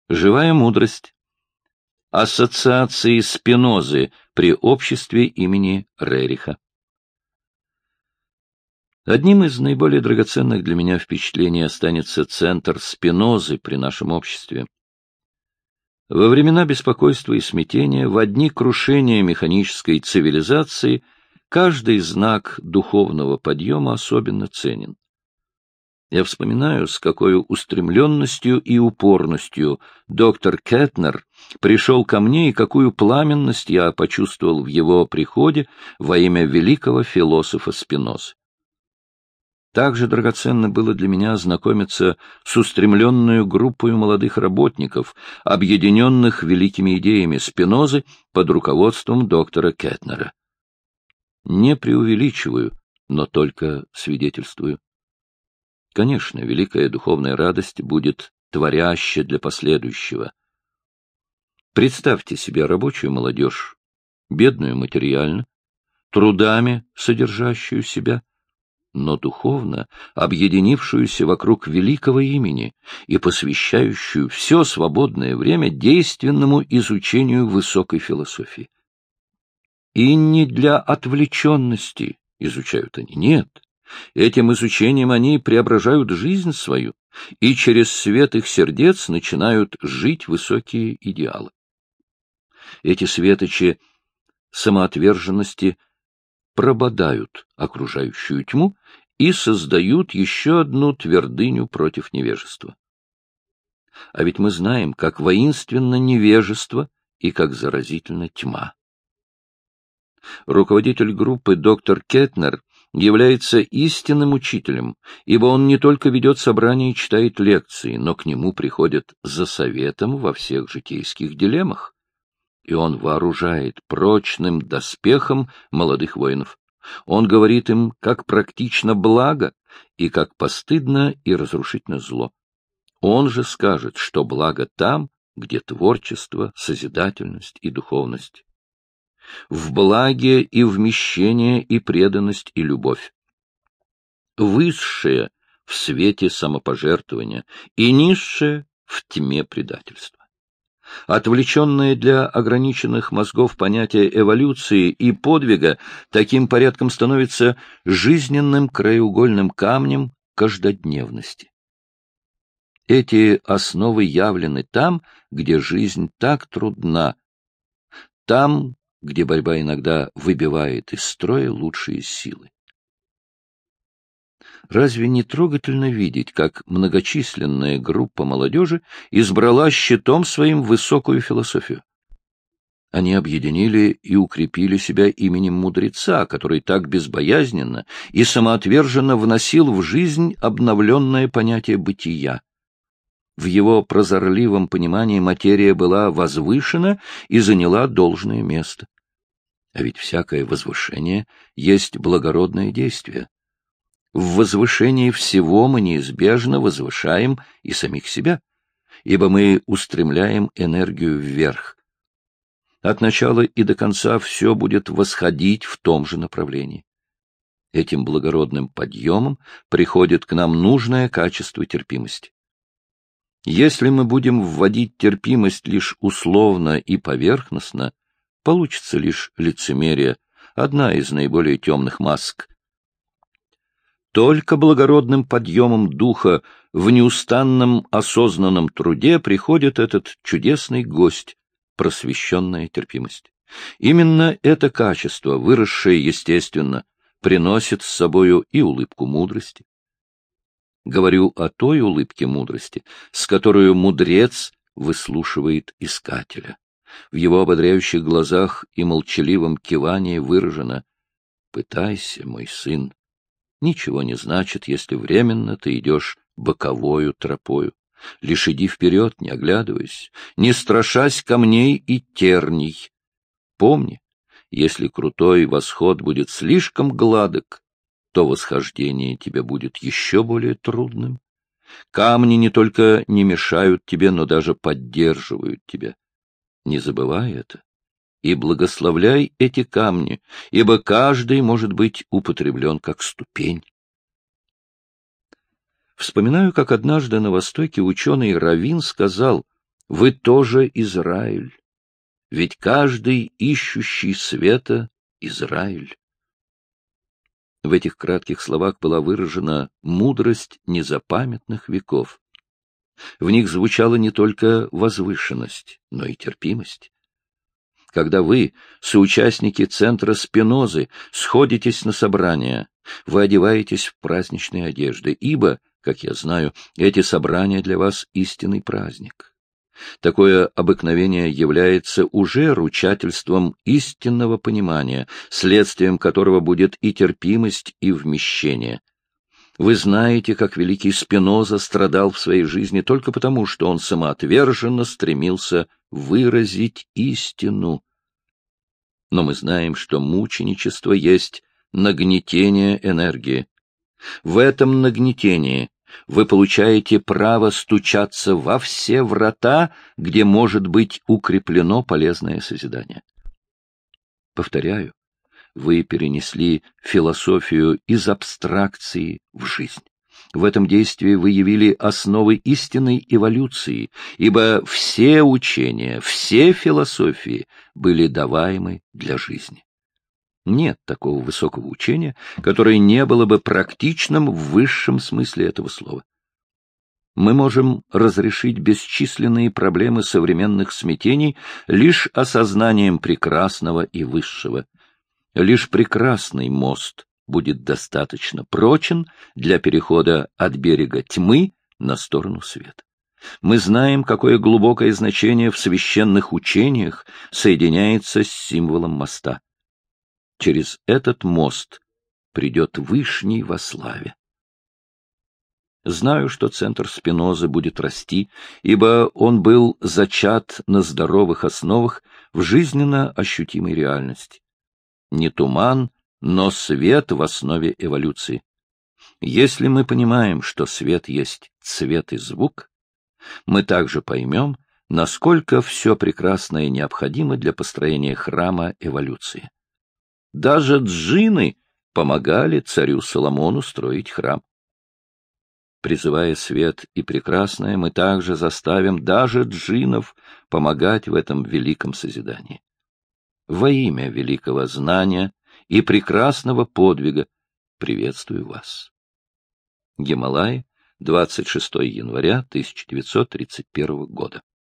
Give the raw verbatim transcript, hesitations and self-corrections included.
Живая мудрость. Ассоциации Спинозы при обществе имени Рериха. Одним из наиболее драгоценных для меня впечатлений останется центр Спинозы при нашем обществе. Во времена беспокойства и смятения, в дни крушения механической цивилизации, каждый знак духовного подъема особенно ценен. Я вспоминаю, с какой устремленностью и упорностью доктор Кетнер пришел ко мне и какую пламенность я почувствовал в его приходе во имя великого философа Спинозы. Также драгоценно было для меня ознакомиться с устремленную группой молодых работников, объединенных великими идеями Спинозы под руководством доктора Кетнера. Не преувеличиваю, но только свидетельствую. Конечно, великая духовная радость будет творяща для последующего. Представьте себе рабочую молодежь, бедную материально, трудами содержащую себя, но духовно объединившуюся вокруг великого имени и посвящающую все свободное время действенному изучению высокой философии. И не для отвлеченности изучают они, нет. Этим изучением они преображают жизнь свою и через свет их сердец начинают жить высокие идеалы. Эти светочи самоотверженности прободают окружающую тьму и создают еще одну твердыню против невежества. А ведь мы знаем, как воинственно невежество и как заразительна тьма. Руководитель группы доктор Кетнер является истинным учителем, ибо он не только ведет собрания и читает лекции, но к нему приходят за советом во всех житейских дилеммах. И он вооружает прочным доспехом молодых воинов. Он говорит им, как практично благо и как постыдно и разрушительно зло. Он же скажет, что благо там, где творчество, созидательность и духовность. В благе и вмещение, и преданность, и любовь. Высшее в свете самопожертвования, и низшее в тьме предательства. Отвлеченное для ограниченных мозгов понятие эволюции и подвига таким порядком становится жизненным краеугольным камнем каждодневности. Эти основы явлены там, где жизнь так трудна, там, где борьба иногда выбивает из строя лучшие силы. Разве не трогательно видеть, как многочисленная группа молодежи избрала щитом своим высокую философию? Они объединили и укрепили себя именем мудреца, который так безбоязненно и самоотверженно вносил в жизнь обновленное понятие бытия. В его прозорливом понимании материя была возвышена и заняла должное место. А ведь всякое возвышение есть благородное действие. В возвышении всего мы неизбежно возвышаем и самих себя, ибо мы устремляем энергию вверх. От начала и до конца все будет восходить в том же направлении. Этим благородным подъемом приходит к нам нужное качество терпимости. Если мы будем вводить терпимость лишь условно и поверхностно, получится лишь лицемерие, одна из наиболее темных масок. Только благородным подъемом духа в неустанном осознанном труде приходит этот чудесный гость, просвещенная терпимость. Именно это качество, выросшее естественно, приносит с собою и улыбку мудрости. Говорю о той улыбке мудрости, с которой мудрец выслушивает искателя. В его ободряющих глазах и молчаливом кивании выражено: «Пытайся, мой сын. Ничего не значит, если временно ты идешь боковою тропою. Лишь иди вперед, не оглядываясь, не страшась камней и терней. Помни, если крутой восход будет слишком гладок, то восхождение тебе будет еще более трудным. Камни не только не мешают тебе, но даже поддерживают тебя. Не забывай это. И благословляй эти камни, ибо каждый может быть употреблен как ступень». Вспоминаю, как однажды на Востоке ученый Равин сказал: Вы тоже Израиль, ведь каждый ищущий света — Израиль. В этих кратких словах была выражена мудрость незапамятных веков. В них звучала не только возвышенность, но и терпимость. Когда вы, соучастники центра Спинозы, сходитесь на собрания, вы одеваетесь в праздничные одежды, ибо, как я знаю, эти собрания для вас истинный праздник. Такое обыкновение является уже ручательством истинного понимания, следствием которого будет и терпимость, и вмещение. Вы знаете, как великий Спиноза страдал в своей жизни только потому, что он самоотверженно стремился выразить истину. Но мы знаем, что мученичество есть нагнетение энергии. В этом нагнетении вы получаете право стучаться во все врата, где может быть укреплено полезное созидание. Повторяю, вы перенесли философию из абстракции в жизнь. В этом действии вы явили основы истинной эволюции, ибо все учения, все философии были даваемы для жизни. Нет такого высокого учения, которое не было бы практичным в высшем смысле этого слова. Мы можем разрешить бесчисленные проблемы современных смятений лишь осознанием прекрасного и высшего. Лишь прекрасный мост будет достаточно прочен для перехода от берега тьмы на сторону света. Мы знаем, какое глубокое значение в священных учениях соединяется с символом моста. Через этот мост придет Вышний во славе. Знаю, что центр Спинозы будет расти, ибо он был зачат на здоровых основах в жизненно ощутимой реальности. Не туман, но свет в основе эволюции. Если мы понимаем, что свет есть цвет и звук, мы также поймем, насколько все прекрасное необходимо для построения храма эволюции. Даже джинны помогали царю Соломону строить храм. Призывая свет и прекрасное, мы также заставим даже джиннов помогать в этом великом созидании. Во имя великого знания и прекрасного подвига приветствую вас. Гималаи, двадцать шестого января тысяча девятьсот тридцать первого года.